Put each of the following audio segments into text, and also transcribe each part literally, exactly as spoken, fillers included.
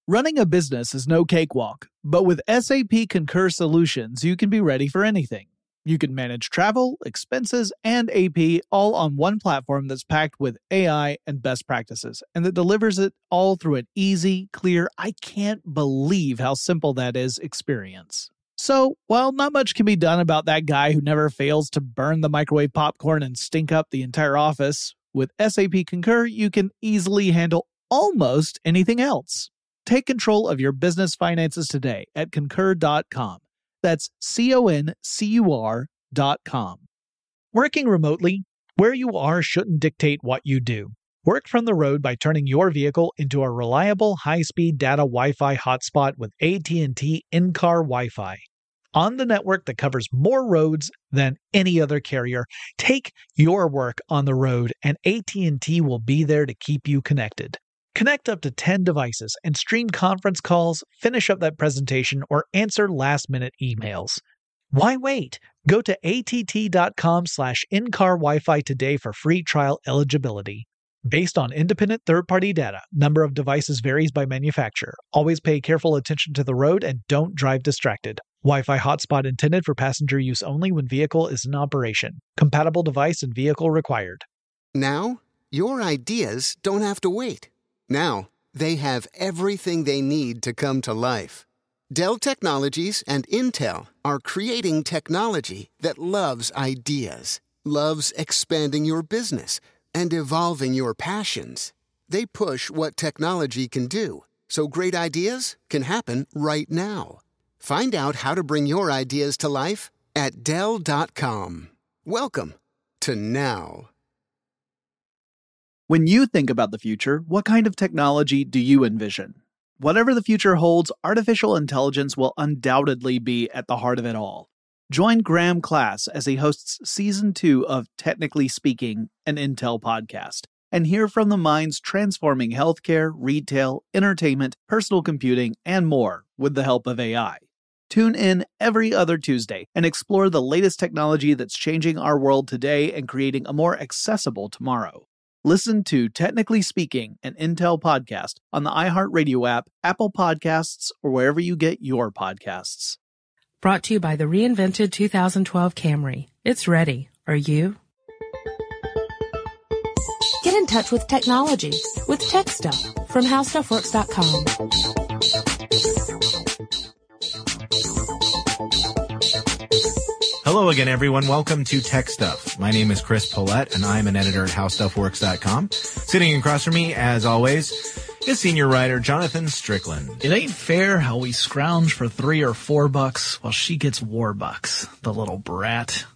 Running a business is no cakewalk, but with S A P Concur Solutions, you can be ready for anything. You can manage travel, expenses, and A P all on one platform that's packed with A I and best practices, and that delivers it all through an easy, clear, I can't believe how simple that is experience. So, while not much can be done about that guy who never fails to burn the microwave popcorn and stink up the entire office, with S A P Concur, you can easily handle almost anything else. Take control of your business finances today at concur dot com. That's C O N C U R dot com. Working remotely, where you are shouldn't dictate what you do. Work from the road by turning your vehicle into a reliable high-speed data Wi-Fi hotspot with A T and T in-car Wi-Fi. On the network that covers more roads than any other carrier, take your work on the road and A T and T will be there to keep you connected. Connect up to ten devices and stream conference calls, finish up that presentation, or answer last-minute emails. Why wait? Go to A T T dot com slash in-car Wi-Fi today for free trial eligibility. Based on independent third-party data, number of devices varies by manufacturer. Always pay careful attention to the road and don't drive distracted. Wi-Fi hotspot intended for passenger use only when vehicle is in operation. Compatible device and vehicle required. Now, your ideas don't have to wait. Now, they have everything they need to come to life. Dell Technologies and Intel are creating technology that loves ideas, loves expanding your business, and evolving your passions. They push what technology can do, so great ideas can happen right now. Find out how to bring your ideas to life at Dell dot com. Welcome to now. When you think about the future, what kind of technology do you envision? Whatever the future holds, artificial intelligence will undoubtedly be at the heart of it all. Join Graham Class as he hosts Season two of Technically Speaking, an Intel podcast, and hear from the minds transforming healthcare, retail, entertainment, personal computing, and more with the help of A I. Tune in every other Tuesday and explore the latest technology that's changing our world today and creating a more accessible tomorrow. Listen to Technically Speaking, an Intel podcast on the iHeartRadio app, Apple Podcasts, or wherever you get your podcasts. Brought to you by the reinvented two thousand twelve Camry. It's ready. Are you? Get in touch with technology with Tech Stuff from how stuff works dot com. Hello again, everyone. Welcome to Tech Stuff. My name is Chris Pollette, and I'm an editor at how stuff works dot com. Sitting across from me, as always, is senior writer Jonathan Strickland. It ain't fair how we scrounge for three or four bucks while she gets war bucks, the little brat.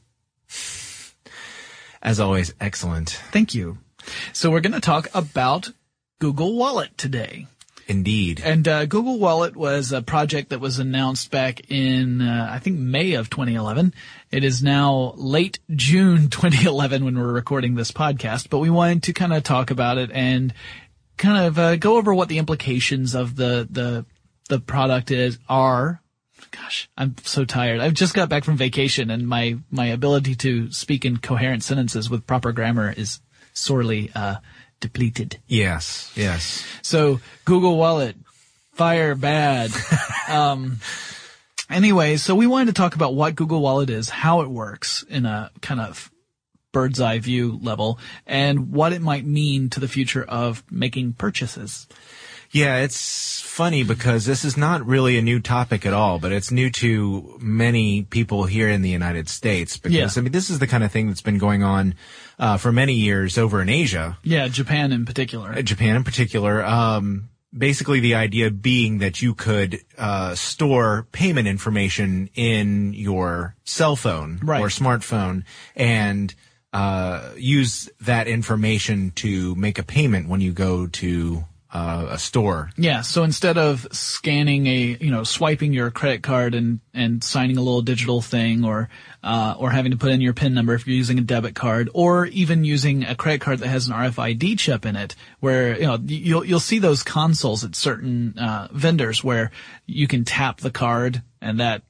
As always, excellent. Thank you. So we're going to talk about Google Wallet today. Indeed. And uh, Google Wallet was a project that was announced back in, uh, I think, May of twenty eleven. It is now late June twenty eleven when we're recording this podcast, but we wanted to kind of talk about it and kind of uh, go over what the implications of the the the product is are. Gosh, I'm so tired. I've just got back from vacation, and my my ability to speak in coherent sentences with proper grammar is sorely uh depleted. Yes, yes. So Google Wallet, fire bad. um, anyway, so we wanted to talk about what Google Wallet is, how it works in a kind of bird's eye view level, and what it might mean to the future of making purchases. Yeah, it's funny because this is not really a new topic at all, but it's new to many people here in the United States because, yeah. I mean, this is the kind of thing that's been going on uh, for many years over in Asia. Yeah, Japan in particular. Uh, Japan in particular. Um, basically the idea being that you could uh, store payment information in your cell phone right. or smartphone and uh, use that information to make a payment when you go to Uh, a store. Yeah, so instead of scanning a, you know, swiping your credit card and, and signing a little digital thing or, uh, or having to put in your PIN number if you're using a debit card or even using a credit card that has an R F I D chip in it where, you know, you'll, you'll see those consoles at certain, uh, vendors where you can tap the card and that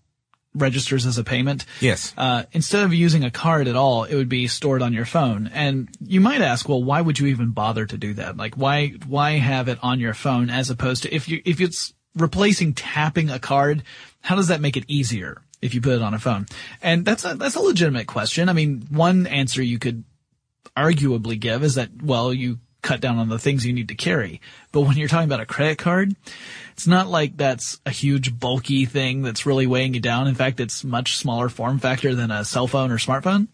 registers as a payment. Yes. Uh, instead of using a card at all, it would be stored on your phone. And you might ask, well, why would you even bother to do that? Like, why, why have it on your phone as opposed to if you, if it's replacing tapping a card, how does that make it easier if you put it on a phone? And that's a, that's a legitimate question. I mean, one answer you could arguably give is that, well, you cut down on the things you need to carry. But when you're talking about a credit card, it's not like that's a huge bulky thing that's really weighing you down. In fact, it's much smaller form factor than a cell phone or smartphone.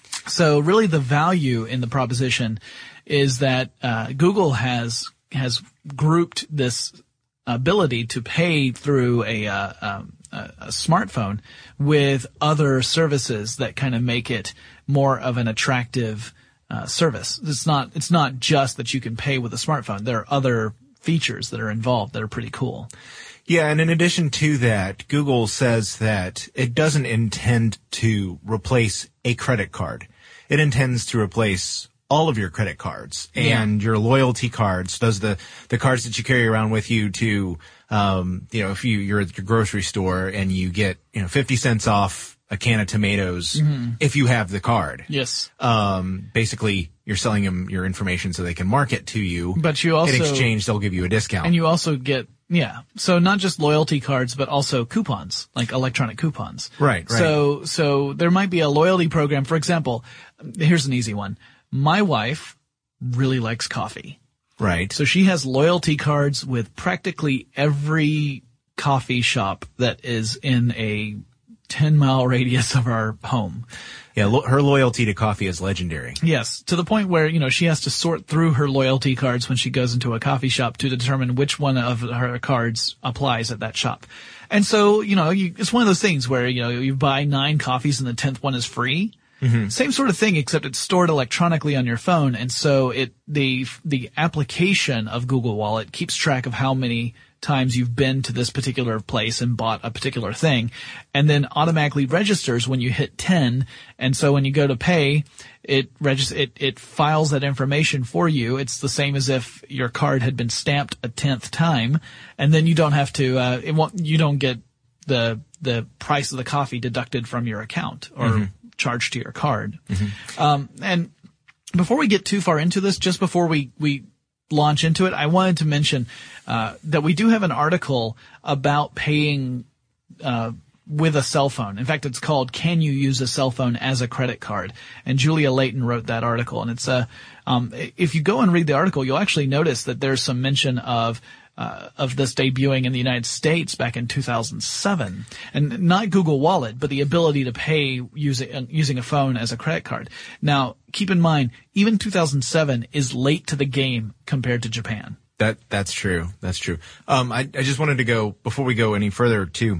So really the value in the proposition is that uh, Google has has grouped this ability to pay through a, uh, um, a, a smartphone with other services that kind of make it more of an attractive Uh, service. It's not, it's not just that you can pay with a smartphone. There are other features that are involved that are pretty cool. Yeah, and in addition to that, Google says that it doesn't intend to replace a credit card. It intends to replace all of your credit cards and yeah. your loyalty cards. Those the the cards that you carry around with you to, um, you know, if you you're at your grocery store and you get you know fifty cents off a can of tomatoes mm-hmm. if you have the card. Yes. Um, basically, you're selling them your information so they can market to you. But you also, in exchange, they'll give you a discount. And you also get, yeah. So not just loyalty cards, but also coupons, like electronic coupons. Right, right. So, so there might be a loyalty program. For example, here's an easy one. My wife really likes coffee. Right. So she has loyalty cards with practically every coffee shop that is in a ten mile radius of our home. Yeah, lo- her loyalty to coffee is legendary. Yes, to the point where, you know, she has to sort through her loyalty cards when she goes into a coffee shop to determine which one of her cards applies at that shop. And so, you know, you, it's one of those things where, you know, you buy nine coffees and the tenth one is free. Mm-hmm. Same sort of thing, except it's stored electronically on your phone. And so it, the, the application of Google Wallet keeps track of how many times you've been to this particular place and bought a particular thing, and then automatically registers when you hit ten. And so when you go to pay, it registers, it, it files that information for you. It's the same as if your card had been stamped a tenth time, and then you don't have to, uh, it won't, you don't get the, the price of the coffee deducted from your account or mm-hmm. charged to your card. Mm-hmm. Um, and before we get too far into this, just before we, we, launch into it, I wanted to mention uh that we do have an article about paying uh with a cell phone. In fact, it's called "Can You Use a Cell Phone as a Credit Card?" And Julia Layton wrote that article. And it's a um if you go and read the article, you'll actually notice that there's some mention of Uh, of this debuting in the United States back in two thousand seven, and not Google Wallet, but the ability to pay using uh, using a phone as a credit card. Now, keep in mind, even two thousand seven is late to the game compared to Japan. That that's true. That's true. Um, I, I just wanted to go before we go any further too.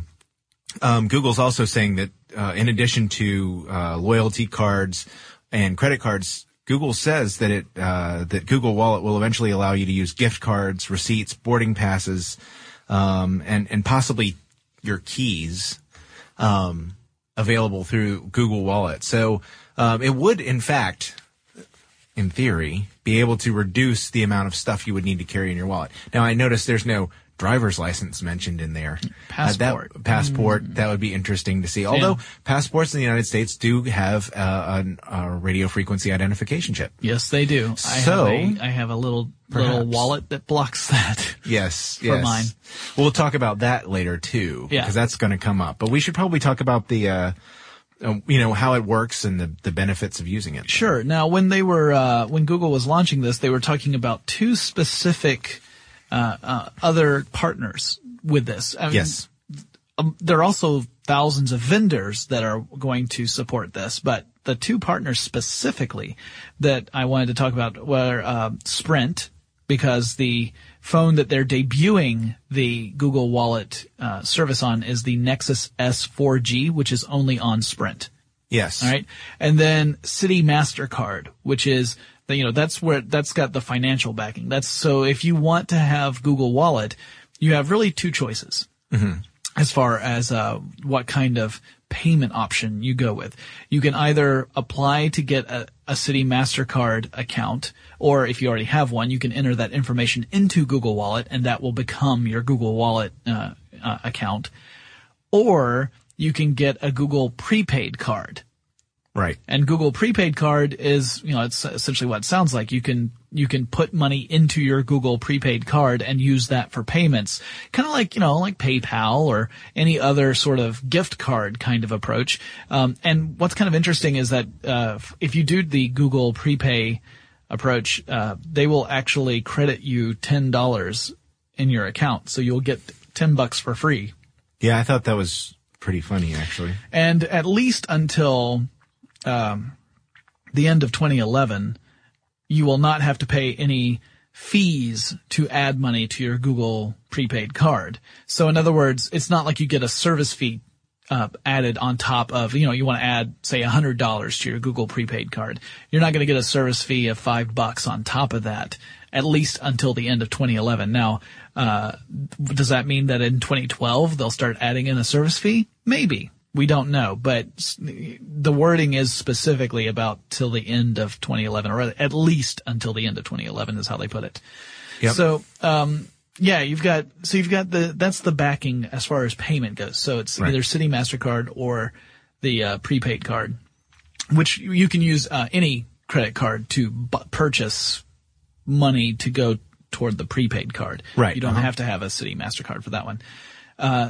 Um, Google's also saying that uh, in addition to uh, loyalty cards and credit cards, Google says that it uh that Google Wallet will eventually allow you to use gift cards, receipts, boarding passes, um and and possibly your keys um available through Google Wallet. So um it would in fact in theory be able to reduce the amount of stuff you would need to carry in your wallet. Now I noticed there's no driver's license mentioned in there. Passport. Uh, that, passport, mm. that would be interesting to see. Although yeah. passports in the United States do have uh, a, a radio frequency identification chip. Yes, they do. I so, have a, I have a little perhaps. little wallet that blocks that. Yes, for yes. mine. We'll talk about that later too, yeah. because that's going to come up. But we should probably talk about the, uh, uh, you know, how it works and the, the benefits of using it. Sure. Now, when they were, uh, when Google was launching this, they were talking about two specific Uh, uh, other partners with this. I mean, yes. Um, there are also thousands of vendors that are going to support this, but the two partners specifically that I wanted to talk about were uh, Sprint, because the phone that they're debuting the Google Wallet uh, service on is the Nexus S four G, which is only on Sprint. Yes. All right. And then Citi MasterCard, which is you know, that's where, that's got the financial backing. That's, so if you want to have Google Wallet, you have really two choices mm-hmm. as far as, uh, what kind of payment option you go with. You can either apply to get a, a Citi MasterCard account, or if you already have one, you can enter that information into Google Wallet and that will become your Google Wallet, uh, uh account. Or you can get a Google prepaid card. Right. And Google prepaid card is, you know, it's essentially what it sounds like. You can, you can put money into your Google prepaid card and use that for payments. Kind of like, you know, like PayPal or any other sort of gift card kind of approach. Um, and what's kind of interesting is that, uh, if you do the Google prepay approach, uh, they will actually credit you ten dollars in your account. So you'll get ten bucks for free. Yeah, I thought that was pretty funny, actually. And at least until, Um, the end of twenty eleven, you will not have to pay any fees to add money to your Google prepaid card. So in other words, it's not like you get a service fee uh, added on top of, you know, you want to add, say, one hundred dollars to your Google prepaid card. You're not going to get a service fee of five bucks on top of that, at least until the end of twenty eleven. Now, uh, does that mean that in twenty twelve they'll start adding in a service fee? Maybe. We don't know, but the wording is specifically about till the end of twenty eleven, or at least until the end of twenty eleven is how they put it. Yep. So, um, yeah, you've got, so you've got the, that's the backing as far as payment goes. So it's right. either Citi MasterCard or the, uh, prepaid card, which you can use, uh, any credit card to b- purchase money to go toward the prepaid card. Right. You don't uh-huh. have to have a Citi MasterCard for that one. Uh,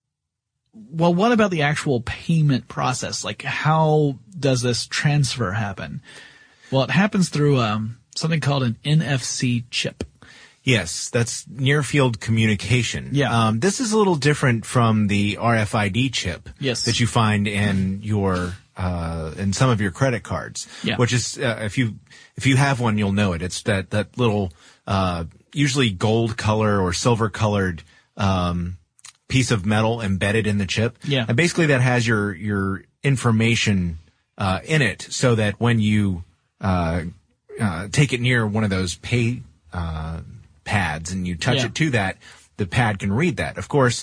Well, what about the actual payment process? Like, how does this transfer happen? Well, it happens through um, something called an N F C chip. Yes, that's near field communication. Yeah. Um, this is a little different from the R F I D chip Yes. that you find in your uh, in some of your credit cards. Yeah. Which is uh, if you if you have one, you'll know it. It's that that little uh, usually gold color or silver colored um, piece of metal embedded in the chip. Yeah. And basically that has your, your information, uh, in it so that when you, uh, uh, take it near one of those pay, uh, pads and you touch Yeah. it to that, the pad can read that. Of course,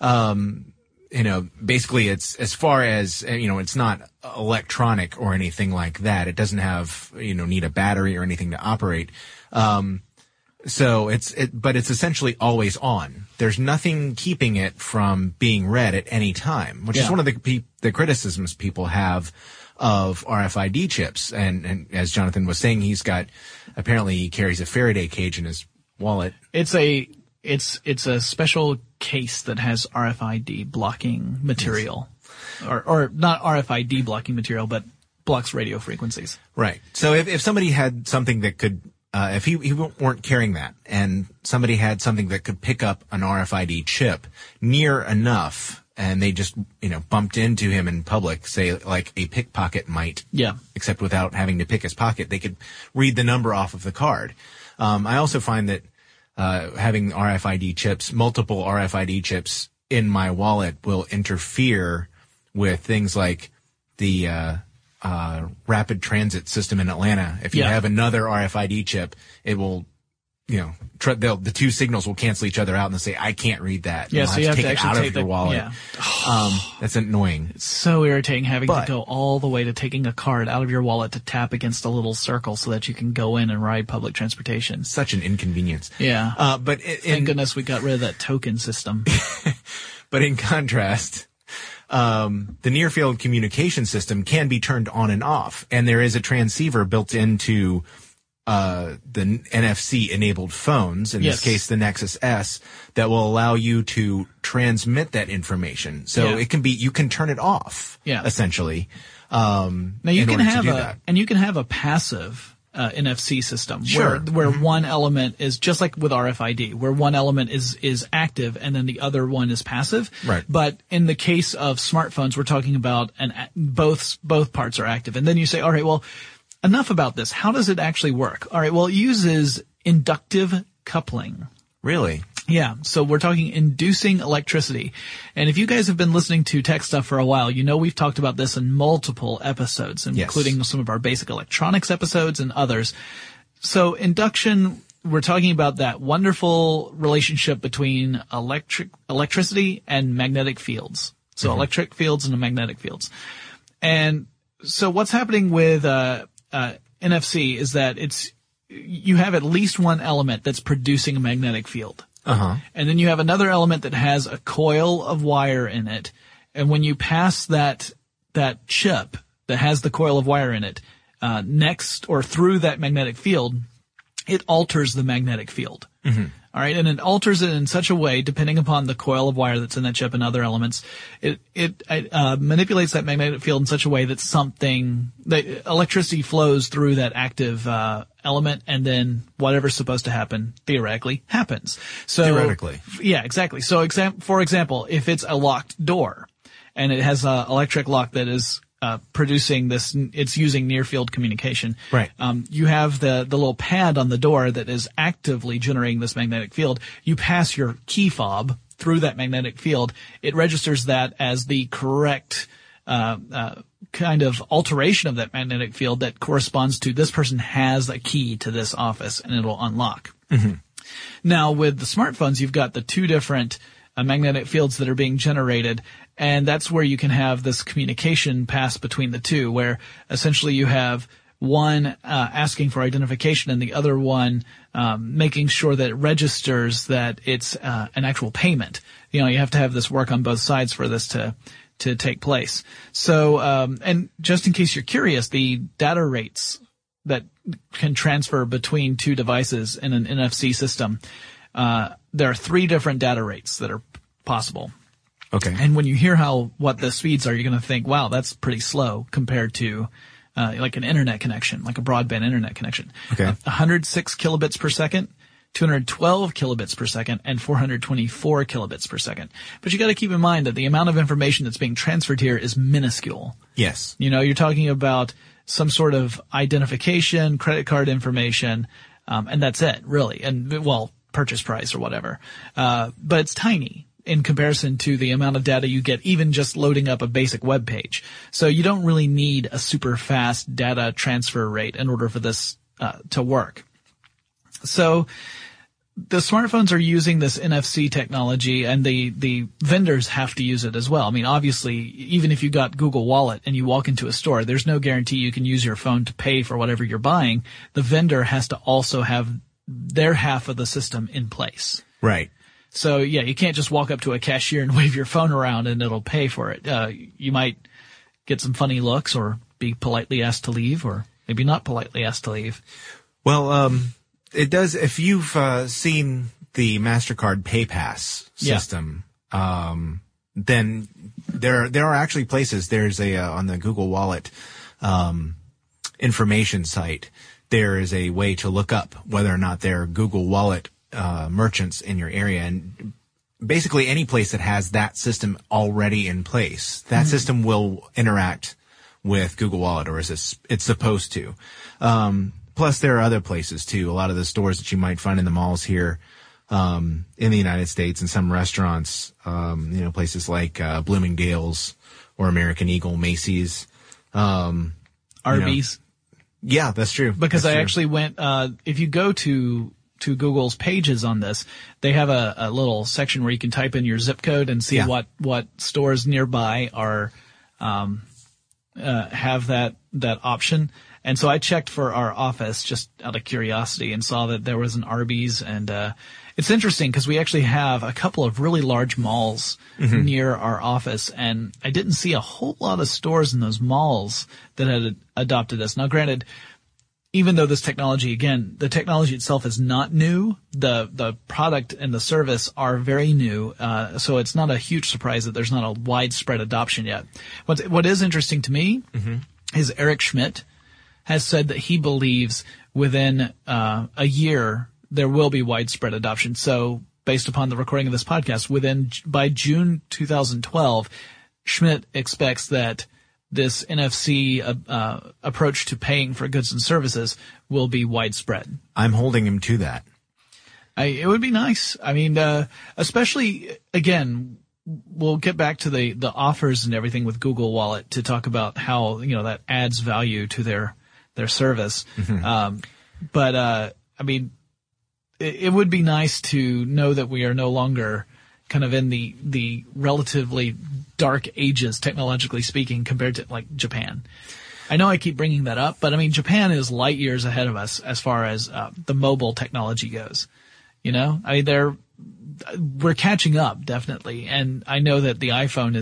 um, you know, basically it's as far as, you know, it's not electronic or anything like that. It doesn't have, you know, need a battery or anything to operate. Um, So it's, it, but it's essentially always on. There's nothing keeping it from being read at any time, which Yeah. is one of the pe- the criticisms people have of R F I D chips. And, and as Jonathan was saying, he's got, apparently he carries a Faraday cage in his wallet. It's a it's it's a special case that has R F I D blocking material, yes. or or not R F I D blocking material, but blocks radio frequencies. Right. So if if somebody had something that could Uh, if he, he weren't carrying that and somebody had something that could pick up an R F I D chip near enough and they just, you know, bumped into him in public, say like a pickpocket might, Yeah. except without having to pick his pocket, they could read the number off of the card. Um, I also find that, uh, having R F I D chips, multiple R F I D chips in my wallet will interfere with things like the, uh, Uh, rapid transit system in Atlanta. If you Yeah. have another R F I D chip, it will, you know, tr- the two signals will cancel each other out and they'll say, I can't read that. Yeah, You'll so you have to take it actually out take of your the- wallet. yeah. Um, that's annoying. It's so irritating having But- to go all the way to taking a card out of your wallet to tap against a little circle so that you can go in and ride public transportation. Such an inconvenience. Yeah. Uh, but in, Thank goodness we got rid of that token system. but in contrast, um, the near field communication system can be turned on and off, and there is a transceiver built into uh, the N F C enabled phones, in Yes. this case the Nexus S, that will allow you to transmit that information. So Yeah. it can be, you can turn it off, Yeah. essentially. Um, Now you in can order have to do a, that. and you can have a passive uh, N F C system Sure. where, where one element is just like with R F I D, where one element is, is active and then the other one is passive. Right. But in the case of smartphones, we're talking about an, both, both parts are active. And then you say, all right, well, enough about this. How does it actually work? All right. Well, it uses inductive coupling. Really? Yeah, so we're talking inducing electricity. And if you guys have been listening to Tech Stuff for a while, you know we've talked about this in multiple episodes, including Yes. some of our basic electronics episodes and others. So induction, we're talking about that wonderful relationship between electric electricity and magnetic fields. So Mm-hmm. electric fields and magnetic fields. And so what's happening with uh, uh, N F C is that it's you have at least one element that's producing a magnetic field. Uh-huh. And then you have another element that has a coil of wire in it. And when you pass that that chip that has the coil of wire in it uh, next or through that magnetic field, it alters the magnetic field. Mm-hmm. All right, and it alters it in such a way, depending upon the coil of wire that's in that chip and other elements, it it uh, manipulates that magnetic field in such a way that something, that electricity flows through that active uh, element, and then whatever's supposed to happen theoretically happens. So theoretically, yeah, exactly. So, exam- for example, if it's a locked door and it has an electric lock that is Uh, producing this, it's using near field communication. Right. Um, you have the, the little pad on the door that is actively generating this magnetic field. You pass your key fob through that magnetic field. It registers that as the correct, uh, uh, kind of alteration of that magnetic field that corresponds to this person has a key to this office, and it'll unlock. Mm-hmm. Now, with the smartphones, you've got the two different uh, magnetic fields that are being generated. And that's where you can have this communication pass between the two, where essentially you have one uh, asking for identification and the other one um, making sure that it registers that it's uh, an actual payment. You know, you have to have this work on both sides for this to to take place. So, um, and just in case you're curious, the data rates that can transfer between two devices in an N F C system, uh, there are three different data rates that are possible. Okay. And when you hear how, what the speeds are, you're going to think, wow, that's pretty slow compared to, uh, like an internet connection, like a broadband internet connection. Okay. Uh, one hundred six kilobits per second, two hundred twelve kilobits per second, and four hundred twenty-four kilobits per second. But you got to keep in mind that the amount of information that's being transferred here is minuscule. Yes. You know, you're talking about some sort of identification, credit card information, um, and that's it, really. And, well, purchase price or whatever. Uh, but it's tiny in comparison to the amount of data you get even just loading up a basic web page. So you don't really need a super fast data transfer rate in order for this uh, to work. So the smartphones are using this N F C technology, and the, the vendors have to use it as well. I mean, obviously, even if you got Google Wallet and you walk into a store, there's no guarantee you can use your phone to pay for whatever you're buying. The vendor has to also have their half of the system in place. Right. So, yeah, you can't just walk up to a cashier and wave your phone around and it'll pay for it. Uh, you might get some funny looks or be politely asked to leave, or maybe not politely asked to leave. Well, um, it does, if you've uh, seen the MasterCard PayPass system, yeah. um, then there there are actually places, there's a, uh, on the Google Wallet um, information site, there is a way to look up whether or not they're Google Wallet Uh, merchants in your area, and basically any place that has that system already in place, that mm-hmm. system will interact with Google Wallet, or is it, it's supposed to. Um, plus there are other places too. A lot of the stores that you might find in the malls here, um, in the United States, and some restaurants, um, you know, places like, uh, Bloomingdale's or American Eagle, Macy's, um, Arby's. You know. Yeah, that's true. Because that's I true. actually went, uh, if you go to to Google's pages on this, they have a, a little section where you can type in your zip code and see yeah. what, what stores nearby are, um, uh, have that, that option. And so I checked for our office just out of curiosity and saw that there was an Arby's, and, uh, it's interesting because we actually have a couple of really large malls mm-hmm. near our office, and I didn't see a whole lot of stores in those malls that had adopted this. Now, granted, even though this technology, again, the technology itself is not new, the the product and the service are very new, uh, so it's not a huge surprise that there's not a widespread adoption yet. What what is interesting to me mm-hmm. is Eric Schmidt has said that he believes within uh, a year there will be widespread adoption. So, based upon the recording of this podcast, within by June two thousand twelve, Schmidt expects that this N F C uh, uh, approach to paying for goods and services will be widespread. I'm holding him to that. I, it would be nice. I mean, uh, especially, again, we'll get back to the, the offers and everything with Google Wallet to talk about how, you know, that adds value to their, their service. Mm-hmm. Um, but, uh, I mean, it, it would be nice to know that we are no longer kind of in the, the relatively dark ages, technologically speaking, compared to like Japan. I know I keep bringing that up, but I mean, Japan is light years ahead of us as far as uh, the mobile technology goes. You know, I mean, they're, we're catching up definitely. And I know that the iPhone is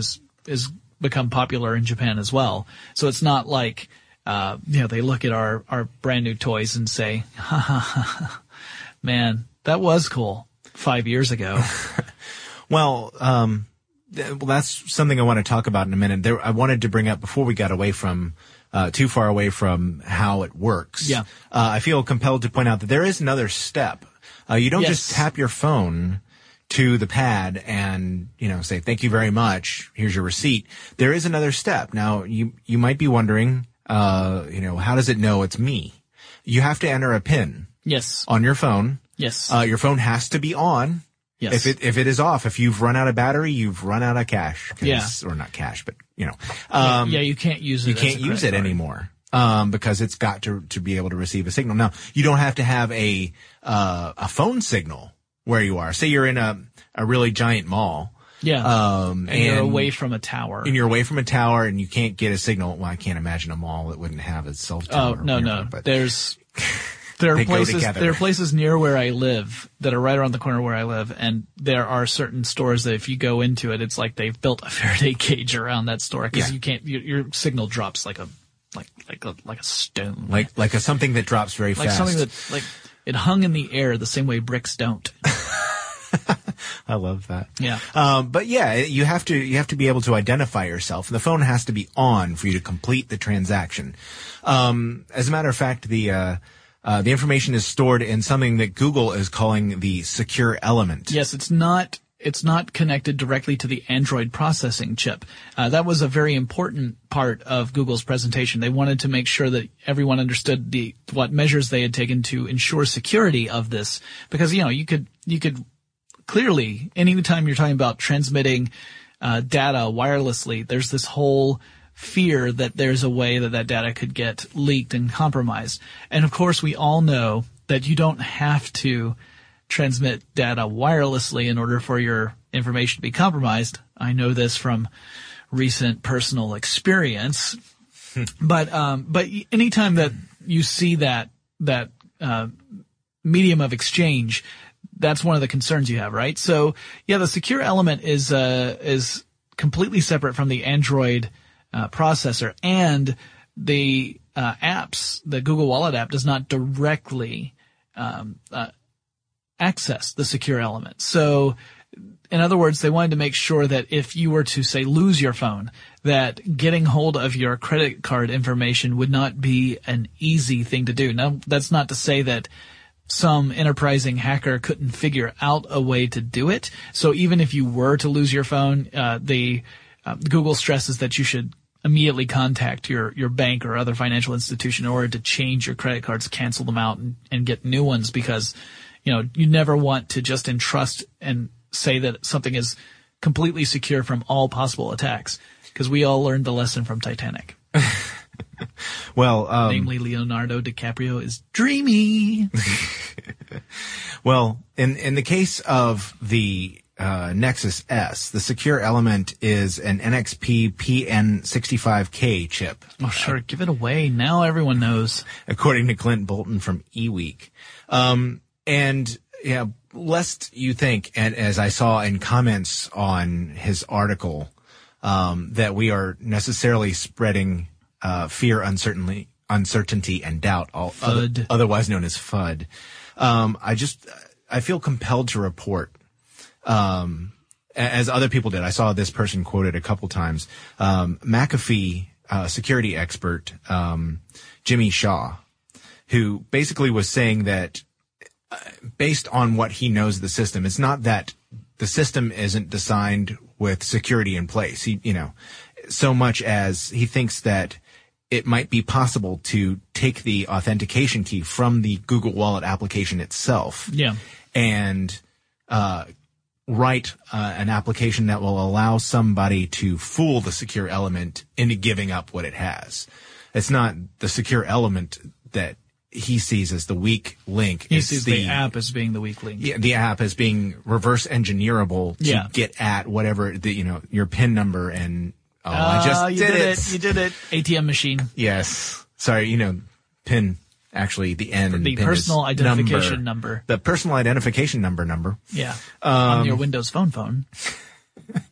is become popular in Japan as well. So it's not like, uh, you know, they look at our, our brand new toys and say, ha ha ha, man, that was cool five years ago. Well, um, th- well, that's something I want to talk about in a minute. There, I wanted to bring up before we got away from, uh, too far away from how it works. Yeah. Uh, I feel compelled to point out that there is another step. Uh, you don't Yes. just tap your phone to the pad and, you know, say, thank you very much. Here's your receipt. There is another step. Now, you, you might be wondering, uh, you know, how does it know it's me? You have to enter a PIN Yes. on your phone. Yes. Uh, your phone has to be on. Yes. If it, if it is off, if you've run out of battery, you've run out of cash. 'Cause- Yeah. Or not cash, but, you know, um, yeah, you can't use it. you as can't a use credit it card. anymore. Um, because it's got to, to be able to receive a signal. Now, you don't have to have a, uh, a phone signal where you are. Say you're in a, a really giant mall. Yeah. Um, and, you're away from a tower. and you're away from a tower and you can't get a signal. Well, I can't imagine a mall that wouldn't have a cell Oh, tower. no, nearby, no. But There's, there They are go places, together. there are places near where I live that are right around the corner where I live. And there are certain stores that if you go into it, it's like they've built a Faraday cage around that store because Yeah. you can't, your, your signal drops like a, like, like a, like a stone. like, like a something that drops very like fast. something that, like, it hung in the air the same way bricks don't. I love that. Yeah. Um, but yeah, you have to, you have to be able to identify yourself. The phone has to be on for you to complete the transaction. Um, as a matter of fact, the, uh, uh, the information is stored in something that Google is calling the secure element. Yes, it's not it's not connected directly to the Android processing chip. Uh, that was a very important part of Google's presentation. They wanted to make sure that everyone understood the what measures they had taken to ensure security of this, because you know you could you could clearly anytime you're talking about transmitting uh, data wirelessly, there's this whole fear that there's a way that that data could get leaked and compromised. And of course, we all know that you don't have to transmit data wirelessly in order for your information to be compromised. I know this from recent personal experience. But um, but anytime that you see that that uh, medium of exchange, that's one of the concerns you have, right? So yeah, the secure element is uh, is completely separate from the Android uh, processor, and the uh, apps, the Google Wallet app, does not directly um, uh, access the secure element. So, in other words, they wanted to make sure that if you were to, say, lose your phone, that getting hold of your credit card information would not be an easy thing to do. Now, that's not to say that some enterprising hacker couldn't figure out a way to do it. So even if you were to lose your phone, uh, the uh, Google stresses that you should immediately contact your, your bank or other financial institution in order to change your credit cards, cancel them out, and, and get new ones, because, you know, you never want to just entrust and say that something is completely secure from all possible attacks, because we all learned the lesson from Titanic. Well, um, namely Leonardo DiCaprio is dreamy. well, in in the case of the uh, Nexus S, the secure element is an N X P P N sixty-five K chip. Oh, sure. Give it away. Now everyone knows. According to Clint Bolton from eWeek. Um, and, yeah, lest you think, and as I saw in comments on his article, um, that we are necessarily spreading uh, fear, uncertainty, uncertainty, and doubt, all other, otherwise known as FUD. Um, I just, I feel compelled to report, um, as other people did. I saw this person quoted a couple times. Um, McAfee uh, security expert um, Jimmy Shaw, who basically was saying that uh, based on what he knows of the system, it's not that the system isn't designed with security in place. He, you know, so much as he thinks that it might be possible to take the authentication key from the Google Wallet application itself, yeah, and uh, write uh, an application that will allow somebody to fool the secure element into giving up what it has. It's not the secure element that he sees as the weak link. He it's sees the, the app as being the weak link. Yeah, the app as being reverse engineerable to yeah. get at whatever the you know your PIN number and. Oh, uh, I just you did, did it. it. You did it. A T M machine. Yes. Sorry, you know, PIN, actually, the N. The PIN personal identification number. number. The personal identification number number. Yeah. Um, on your Windows Phone phone.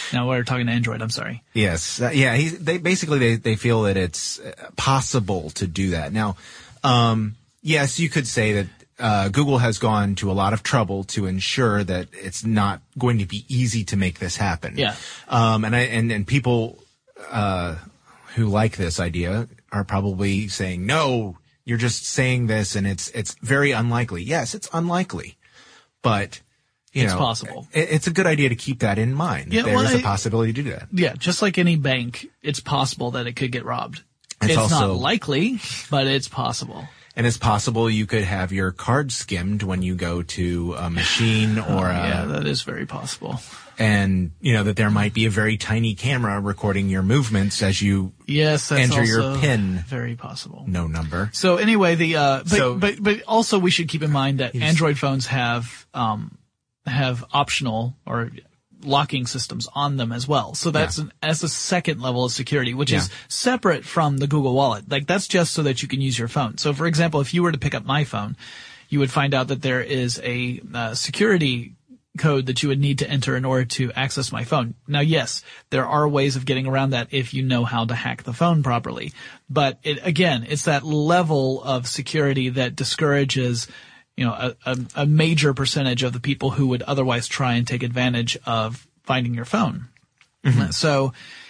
No, we're talking to Android. I'm sorry. Yes. Uh, yeah. He, they basically they, they feel that it's possible to do that. Now, um, yes, you could say that uh, Google has gone to a lot of trouble to ensure that it's not going to be easy to make this happen. Yeah. Um, and I and and people uh, who like this idea are probably saying, no, you're just saying this, and it's it's very unlikely. Yes, it's unlikely, but. You it's know, possible. It, it's a good idea to keep that in mind. Yeah, there well, is a I, possibility to do that. Yeah, just like any bank, it's possible that it could get robbed. It's, it's also, not likely, but it's possible. And it's possible you could have your card skimmed when you go to a machine or oh, a, yeah, that is very possible. And, you know, that there might be a very tiny camera recording your movements as you yes, that's enter also your PIN. Very possible. No number. So anyway, the, uh, but, so, but, but also we should keep in mind that Android phones have, um, have optional or locking systems on them as well. So that's yeah. an, that's a second level of security, which yeah. is separate from the Google Wallet. Like that's just so that you can use your phone. So for example, if you were to pick up my phone, you would find out that there is a uh, security code that you would need to enter in order to access my phone. Now, yes, there are ways of getting around that if you know how to hack the phone properly. But it, again, it's that level of security that discourages you know, a, a, a major percentage of the people who would otherwise try and take advantage of finding your phone. Mm-hmm. So,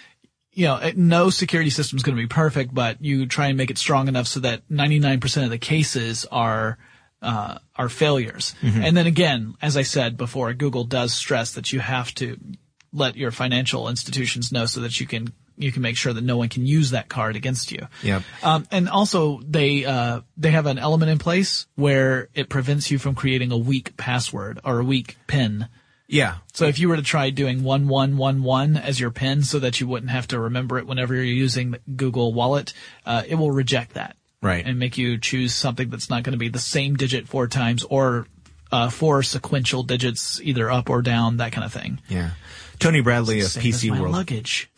you know, no security system is going to be perfect, but you try and make it strong enough so that ninety-nine percent of the cases are, uh, are failures. Mm-hmm. And then again, as I said before, Google does stress that you have to let your financial institutions know so that you can you can make sure that no one can use that card against you. Yep. Um, and also they, uh, they have an element in place where it prevents you from creating a weak password or a weak PIN. Yeah. So if you were to try doing one one one one as your PIN so that you wouldn't have to remember it whenever you're using the Google Wallet, uh, it will reject that. Right. And make you choose something that's not going to be the same digit four times or, uh, four sequential digits either up or down, that kind of thing. Yeah. Tony Bradley of Same P as C my World. luggage.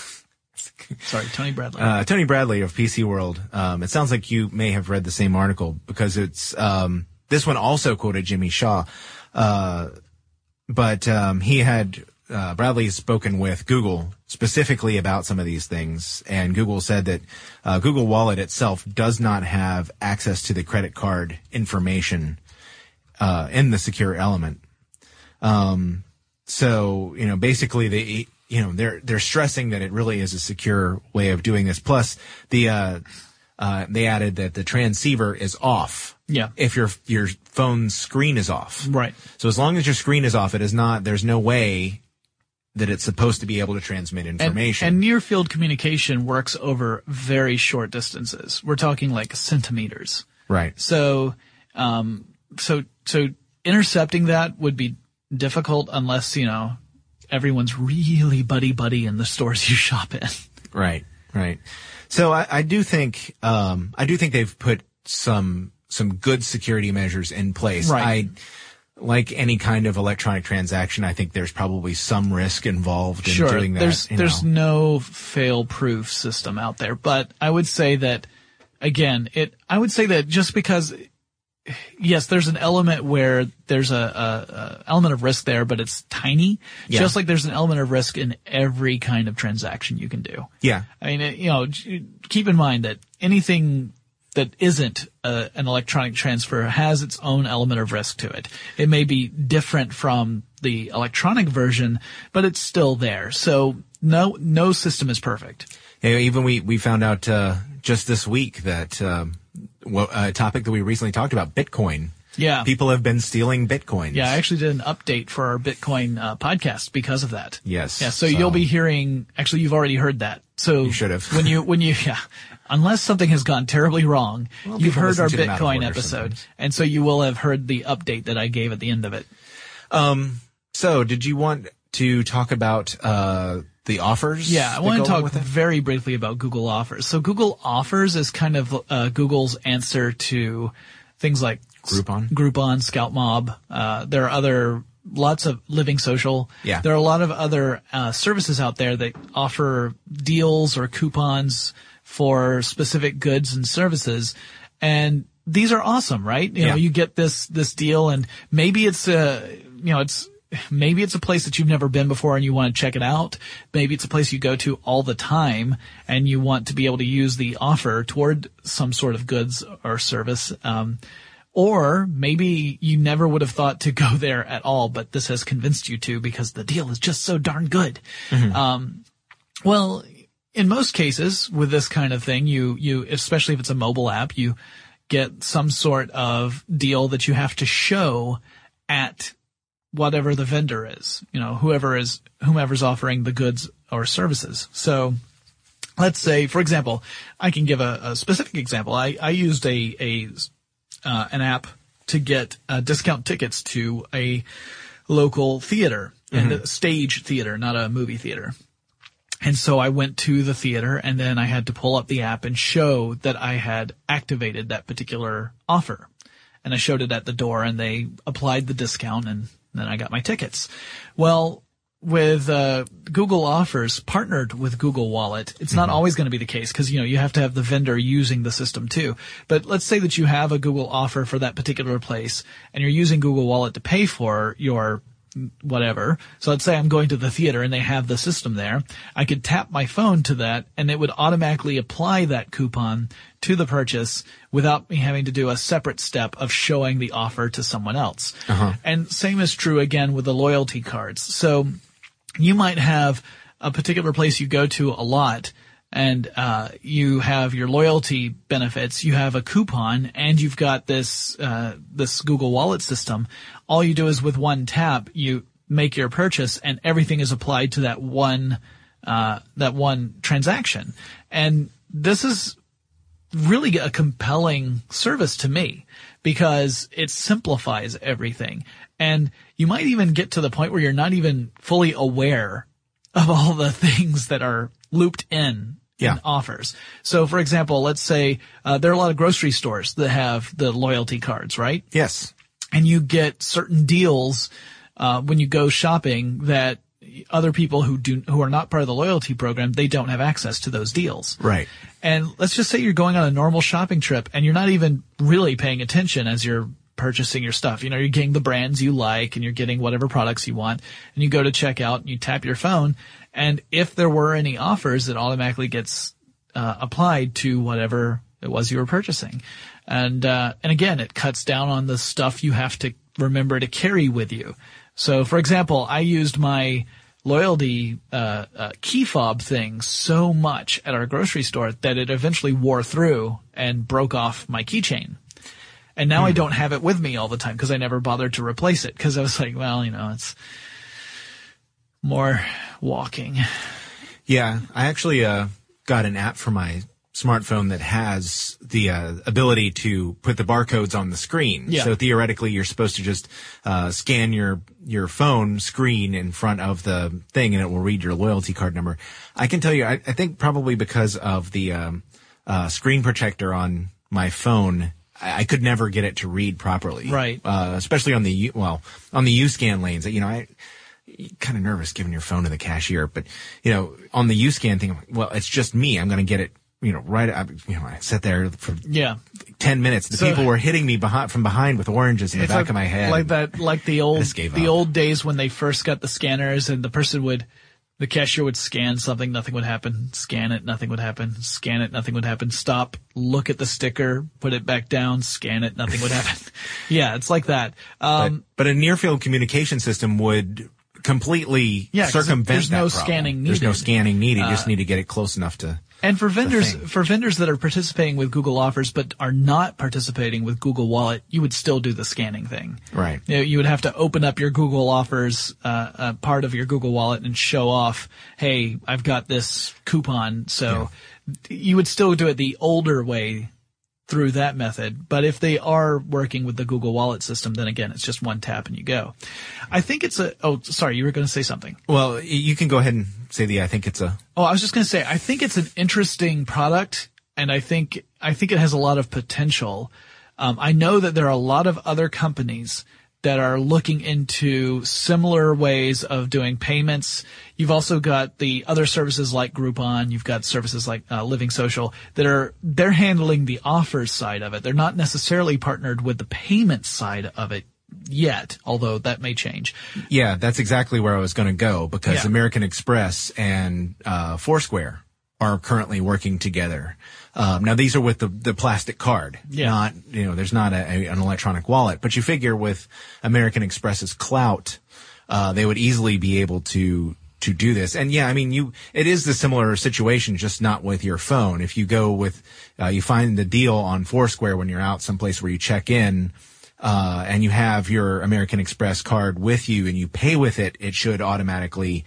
Sorry, Tony Bradley. Uh, Tony Bradley of P C World. Um, it sounds like you may have read the same article because it's, um, this one also quoted Jimmy Shaw. Uh, but, um, he had, uh, Bradley spoken with Google specifically about some of these things. And Google said that, uh, Google Wallet itself does not have access to the credit card information, uh, in the secure element. Um, so, you know, basically they, you know, they're, they're stressing that it really is a secure way of doing this. Plus the, uh, uh, they added that the transceiver is off. Yeah. If your, your phone's screen is off. Right. So as long as your screen is off, it is not, there's no way that it's supposed to be able to transmit information. And, and near field communication works over very short distances. We're talking like centimeters. Right. So, um, so, so intercepting that would be difficult unless, you know, everyone's really buddy-buddy in the stores you shop in. Right, right. So I, I do think, um, I do think they've put some, some good security measures in place. Right. I, like any kind of electronic transaction, I think there's probably some risk involved in sure. doing that. There's, you there's know. no fail-proof system out there, but I would say that, again, it, I would say that just because, yes, there's an element where there's a, a, a element of risk there, but it's tiny. Yeah. Just like there's an element of risk in every kind of transaction you can do. Yeah. I mean, it, you know, keep in mind that anything that isn't a, an electronic transfer has its own element of risk to it. It may be different from the electronic version, but it's still there. So no, no system is perfect. Yeah, even we, we found out, uh, just this week that, um, well, a topic that we recently talked about, Bitcoin. Yeah. People have been stealing Bitcoins. Yeah, I actually did an update for our Bitcoin uh, podcast because of that. Yes. Yeah, so, so you'll be hearing, actually you've already heard that. So you should have. when you, when you, yeah, unless something has gone terribly wrong, well, you've heard our listen to them out of Bitcoin order episode. sometimes. And so you will have heard the update that I gave at the end of it. Um, so did you want to talk about, uh, the offers? Yeah, I that want go to along talk with it? very briefly about Google Offers. So Google Offers is kind of uh, Google's answer to things like Groupon, Groupon, Scout Mob. Uh, there are other lots of Living Social. Yeah. There are a lot of other uh, services out there that offer deals or coupons for specific goods and services, and these are awesome, right? You yeah. know, you get this this deal, and maybe it's a you know it's. maybe it's a place that you've never been before and you want to check it out. Maybe it's a place you go to all the time and you want to be able to use the offer toward some sort of goods or service. Um, or maybe you never would have thought to go there at all, but this has convinced you to because the deal is just so darn good. Mm-hmm. Um, well, in most cases with this kind of thing, you, you, especially if it's a mobile app, you get some sort of deal that you have to show at whatever the vendor is, you know, whoever is, whomever's offering the goods or services. So let's say, for example, I can give a, a specific example. I, I used a, a, uh, an app to get uh, discount tickets to a local theater, mm-hmm. and a stage theater, not a movie theater. And so I went to the theater and then I had to pull up the app and show that I had activated that particular offer. And I showed it at the door and they applied the discount and then I got my tickets. Well, with uh Google Offers partnered with Google Wallet, it's not mm-hmm. always going to be the case because, you know, you have to have the vendor using the system too. But let's say that you have a Google offer for that particular place and you're using Google Wallet to pay for your whatever. So let's say I'm going to the theater and they have the system there. I could tap my phone to that and it would automatically apply that coupon to the purchase without me having to do a separate step of showing the offer to someone else. Uh-huh. And same is true again with the loyalty cards. So you might have a particular place you go to a lot and uh you have your loyalty benefits, you have a coupon, and you've got this uh this Google Wallet system. All you do is with one tap, you make your purchase and everything is applied to that one uh that one transaction. And this is really a compelling service to me because it simplifies everything. And you might even get to the point where you're not even fully aware of all the things that are looped in yeah. in offers. So, for example, let's say uh, there are a lot of grocery stores that have the loyalty cards, right? Yes. And you get certain deals uh, when you go shopping that other people who do who are not part of the loyalty program, they don't have access to those deals. Right. And let's just say you're going on a normal shopping trip and you're not even really paying attention as you're purchasing your stuff. You know, you're getting the brands you like and you're getting whatever products you want, and you go to checkout and you tap your phone, and if there were any offers, it automatically gets uh, applied to whatever it was you were purchasing. And uh and again, it cuts down on the stuff you have to remember to carry with you. So, for example, I used my loyalty uh, uh key fob thing so much at our grocery store that it eventually wore through and broke off my keychain. And now hmm. I don't have it with me all the time because I never bothered to replace it because I was like, well, you know, it's more walking. Yeah, I actually uh got an app for my smartphone that has the uh, ability to put the barcodes on the screen. Yeah. So theoretically, you're supposed to just uh scan your your phone screen in front of the thing, and it will read your loyalty card number. I can tell you, I, I think probably because of the um, uh screen protector on my phone, I, I could never get it to read properly. Right. Uh, especially on the U, well on the U-Scan lanes. You know, I. kind of nervous giving your phone to the cashier, but you know, on the U-Scan thing, well, it's just me. I'm going to get it. You know, right. I, you know, I sat there for yeah. ten minutes. The so, people were hitting me behind from behind with oranges in the back like, of my head. Like that, like the old, the up. old days when they first got the scanners, and the person would, the cashier would scan something, nothing would happen. Scan it, nothing would happen. Scan it, nothing would happen. Stop, look at the sticker, put it back down, scan it, nothing would happen. Yeah, it's like that. Um, but, but a near-field communication system would completely yeah, circumvent there's that no problem. scanning needed. There's no scanning needed. You Uh, just need to get it close enough to. And for vendors, for vendors that are participating with Google Offers but are not participating with Google Wallet, you would still do the scanning thing. Right. You know, you would have to open up your Google Offers, uh, uh, part of your Google Wallet and show off, hey, I've got this coupon. So yeah. you would still do it the older way through that method. But if they are working with the Google Wallet system, then again, it's just one tap and you go. I think it's a, oh, sorry, you were going to say something. Well, you can go ahead and say the, I think it's a. Oh, I was just going to say, I think it's an interesting product, and I think, I think it has a lot of potential. Um, I know that there are a lot of other companies that are looking into similar ways of doing payments. You've also got the other services like Groupon. You've got services like uh, Living Social that are, they're handling the offers side of it. They're not necessarily partnered with the payment side of it yet, although that may change. Yeah, that's exactly where I was going to go, because Yeah. American Express and uh, Foursquare are currently working together. Um, now, these are with the, the plastic card, Yeah. not, you know, there's not a, a, an electronic wallet. But you figure with American Express's clout, uh, they would easily be able to to do this. And yeah, I mean, you, it is the similar situation, just not with your phone. If you go with, uh, you find the deal on Foursquare when you're out someplace where you check in, uh, and you have your American Express card with you and you pay with it, it should automatically,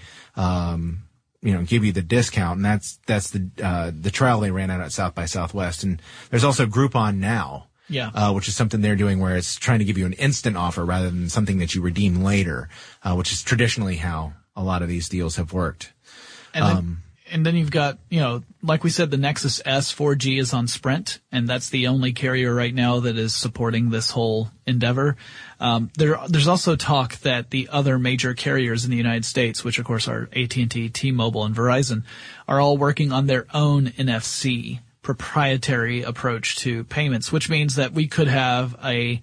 um, you know, give you the discount. And that's, that's the, uh, the trial they ran out at South by Southwest. And there's also Groupon Now. Yeah. Uh, which is something they're doing where it's trying to give you an instant offer rather than something that you redeem later, uh, which is traditionally how a lot of these deals have worked. And then, Um, and then you've got, you know, like we said, the Nexus S four G is on Sprint, and that's the only carrier right now that is supporting this whole endeavor. Um, there, there's also talk that the other major carriers in the United States, which of course are A T and T, T-Mobile, and Verizon, are all working on their own N F C proprietary approach to payments, which means that we could have a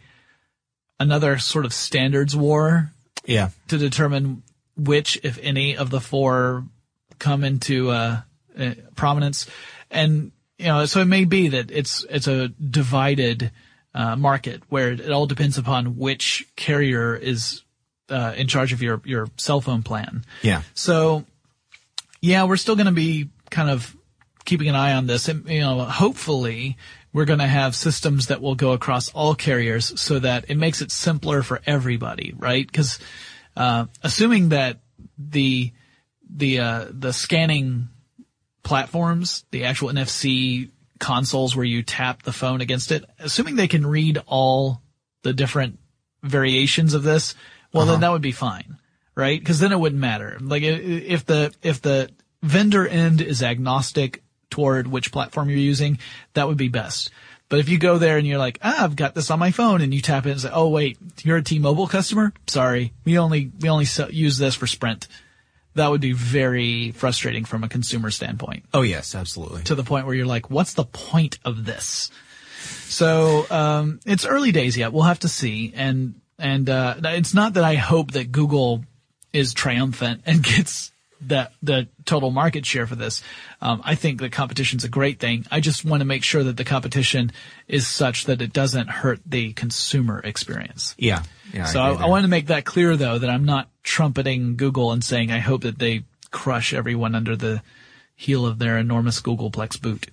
another sort of standards war yeah. to determine which, if any, of the four come into uh, uh, prominence. And, you know, so it may be that it's it's a divided uh, market where it all depends upon which carrier is uh, in charge of your, your cell phone plan. Yeah. So, yeah, we're still going to be kind of keeping an eye on this. And, you know, hopefully we're going to have systems that will go across all carriers so that it makes it simpler for everybody, right? Because uh, assuming that the the uh, the scanning platforms, the actual N F C consoles where you tap the phone against it, assuming they can read all the different variations of this, well, Uh-huh. then that would be fine, right? Because then it wouldn't matter. Like i- if the if the vendor end is agnostic toward which platform you're using, that would be best. But if you go there and you're like, ah, I've got this on my phone, and you tap it and say, oh wait, you're a T-Mobile customer? Sorry, we only we only sell, use this for Sprint. That would be very frustrating from a consumer standpoint, Oh, yes, absolutely. to the point where you're like, what's the point of this? So um, it's early days yet. We'll have to see. And and uh, it's not that I hope that Google is triumphant and gets the the total market share for this. Um, I think that competition's a great thing. I just want to make sure that the competition is such that it doesn't hurt the consumer experience. Yeah. yeah So I, agree I there. wanted to make that clear, though, that I'm not trumpeting Google and saying I hope that they crush everyone under the heel of their enormous Googleplex boot.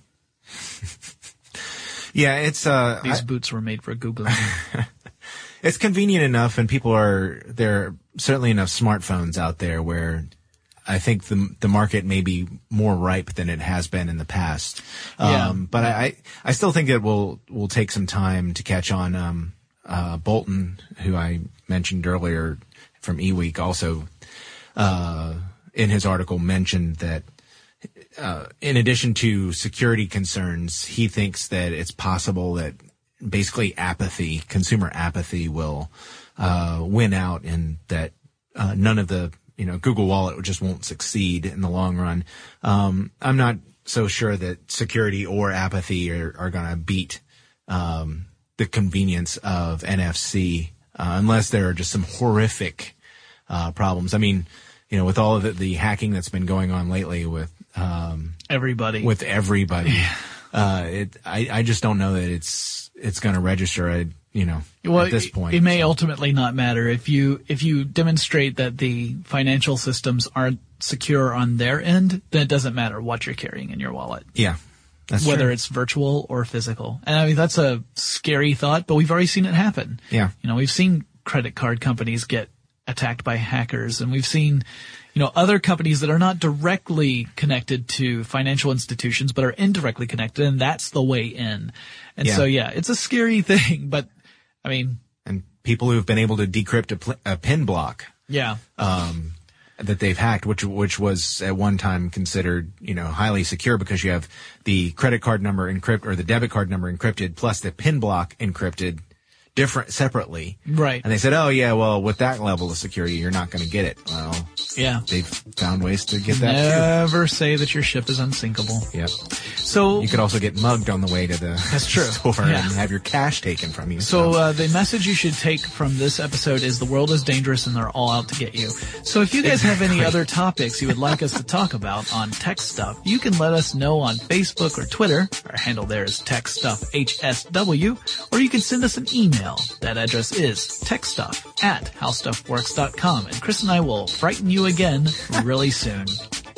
Yeah, it's, uh, These I- boots were made for Google. it's convenient enough, and people are, there are certainly enough smartphones out there where I think the the market may be more ripe than it has been in the past. Yeah. Um, but I, I, I still think it will, will take some time to catch on. Um, uh, Bolton, who I mentioned earlier from eWeek, also, uh, in his article mentioned that, uh, in addition to security concerns, he thinks that it's possible that basically apathy, consumer apathy will, uh, win out, and that, uh, none of the, you know, Google Wallet just won't succeed in the long run. Um, I'm not so sure that security or apathy are, are going to beat, um, the convenience of N F C, uh, unless there are just some horrific, uh, problems. I mean, you know, with all of the, the hacking that's been going on lately with, um, Everybody. with everybody, uh, it, I, I just don't know that it's, it's going to register. I, you know, well, at this point. it may so. ultimately not matter if you if you demonstrate that the financial systems aren't secure on their end. Then it doesn't matter what you're carrying in your wallet, Yeah. That's whether true. it's virtual or physical. And I mean, that's a scary thought, but we've already seen it happen. Yeah. You know, we've seen credit card companies get attacked by hackers, and we've seen, you know, other companies that are not directly connected to financial institutions, but are indirectly connected, and that's the way in. And Yeah. so, yeah, it's a scary thing, but I mean, and people who've been able to decrypt a, pl- a pin block, yeah. um, that they've hacked, which which was at one time considered, you know, highly secure because you have the credit card number encrypted or the debit card number encrypted plus the pin block encrypted different separately. Right. And they said, oh yeah, well with that level of security, you're not going to get it. Well, Yeah. they've found ways to get that Never say that your ship is unsinkable. too. Yep. So You could also get mugged on the way to the That's true. store Yeah. and have your cash taken from you. So uh, the message you should take from this episode is the world is dangerous and they're all out to get you. So if you guys have any other topics you would like us to talk about on Tech Stuff, you can let us know on Facebook or Twitter. Our handle there is TechStuffHSW, or you can send us an email. That address is techstuff at howstuffworks dot com, and Chris and I will frighten you again really soon.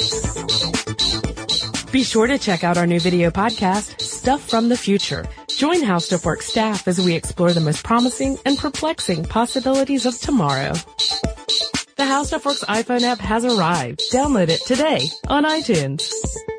Be sure to check out our new video podcast, Stuff from the Future. Join How Stuff Works staff as we explore the most promising and perplexing possibilities of tomorrow. The How Stuff Works iPhone app has arrived. Download it today on iTunes.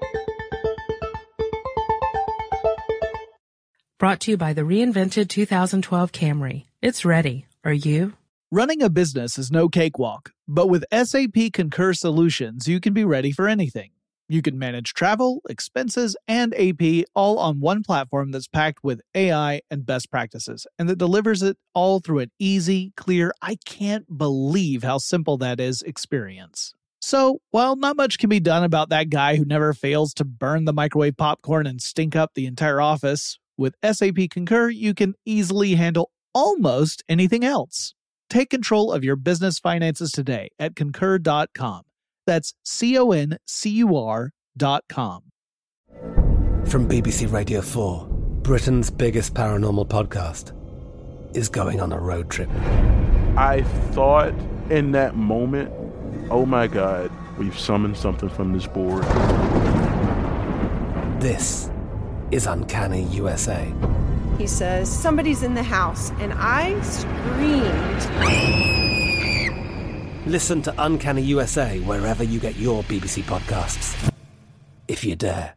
Brought to you by the reinvented two thousand twelve Camry. It's ready. Are you? Running a business is no cakewalk, but with S A P Concur Solutions, you can be ready for anything. You can manage travel, expenses, and A P all on one platform that's packed with A I and best practices, and that delivers it all through an easy, clear, I can't believe how simple that is experience. So, while not much can be done about that guy who never fails to burn the microwave popcorn and stink up the entire office, with S A P Concur, you can easily handle almost anything else. Take control of your business finances today at concur dot com. That's C O N C U R dot com. From B B C Radio four, Britain's biggest paranormal podcast is going on a road trip. I thought in that moment, oh my God, we've summoned something from this board. This is Uncanny U S A. He says, somebody's in the house, and I screamed. Listen to Uncanny U S A wherever you get your B B C podcasts, if you dare.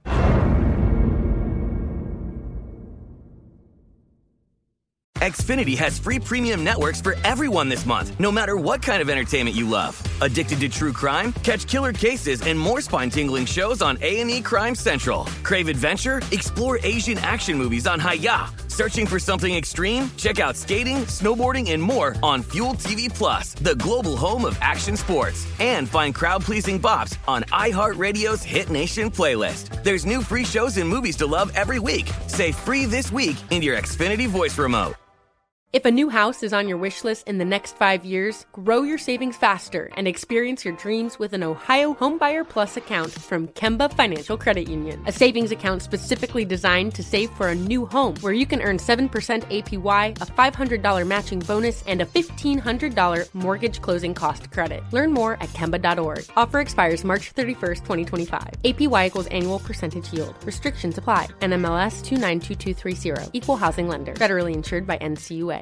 Xfinity has free premium networks for everyone this month, no matter what kind of entertainment you love. Addicted to true crime? Catch killer cases and more spine-tingling shows on A and E Crime Central. Crave adventure? Explore Asian action movies on Hi-Ya. Searching for something extreme? Check out skating, snowboarding, and more on Fuel T V Plus, the global home of action sports. And find crowd-pleasing bops on iHeartRadio's Hit Nation playlist. There's new free shows and movies to love every week. Say free this week in your Xfinity voice remote. If a new house is on your wish list in the next five years, grow your savings faster and experience your dreams with an Ohio Homebuyer Plus account from Kemba Financial Credit Union. A savings account specifically designed to save for a new home, where you can earn seven percent A P Y, a five hundred dollars matching bonus, and a fifteen hundred dollars mortgage closing cost credit. Learn more at Kemba dot org. Offer expires March thirty-first, twenty twenty-five. A P Y equals annual percentage yield. Restrictions apply. N M L S two nine two two three zero. Equal housing lender. Federally insured by N C U A.